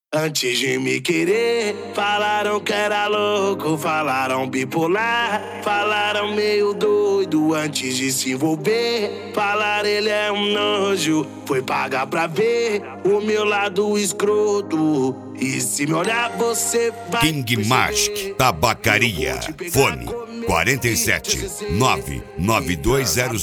Antes de me querer, falaram que era louco, falaram bipolar, falaram meio doido antes de se envolver. Falaram ele é um nojo, foi pagar pra ver o meu lado escroto. E se me olhar você vai King Mask, Tabacaria, fone 47 99200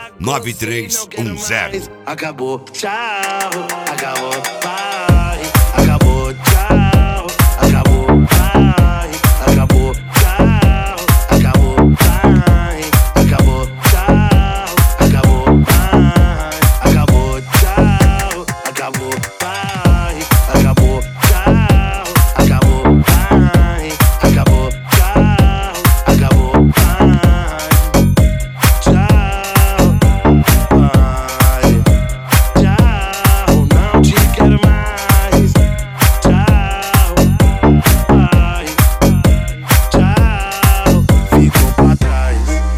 9310. Acabou, tchau, acabou, bye. Acabou, tchau, acabou, bye. Acabou, tchau, acabou, bye. Acabou, tchau, acabou, bye. Acabou, tchau, acabou, bye. Acabou, tchau, acabou, bye. Acabou, tchau, acabou, bye. Tchau, bye. Tchau, não te quero mais. Tchau, bye. Tchau, ficou pra trás.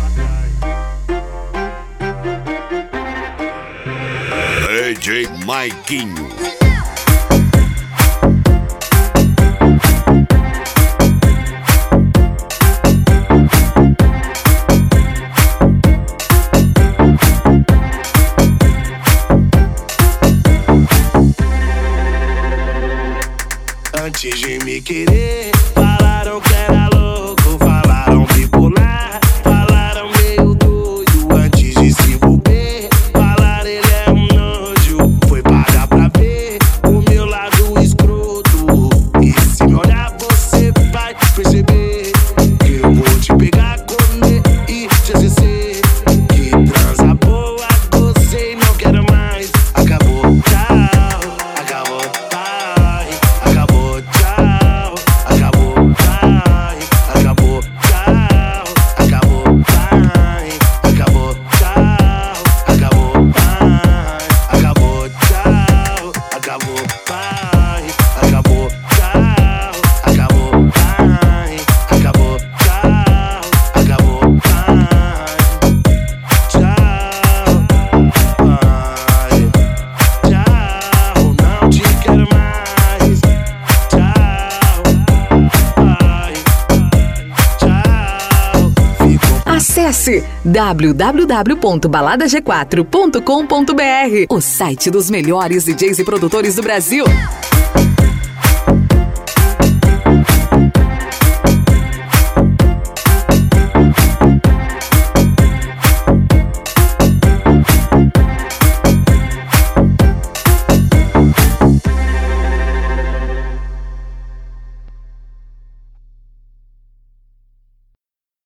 DJ Maiquinho. Antes de me querer, falaram que era louco, falaram bipolar, falaram meio doido antes de se envolver. Falaram ele é um nojo, foi pagar pra ver o meu lado escroto. E se me olhar você vai perceber que eu vou te pegar, comer e te esquecer. Que transa boa, gostei, não quero mais. Acabou, tchau, acabou, bye. Acabou, tchau, acabou, bye. Acabou, tchau, acabou, bye. Acabou, tchau, acabou, bye. Acabou, tchau, acabou, bye. Acabou, tchau, acabou, bye. Acabou, tchau, acabou, bye. Tchau, bye. Tchau, não te quero mais. Tchau, bye. Tchau, ficou. Acesse www.baladag4.com.br, o site dos melhores DJs e produtores do Brasil.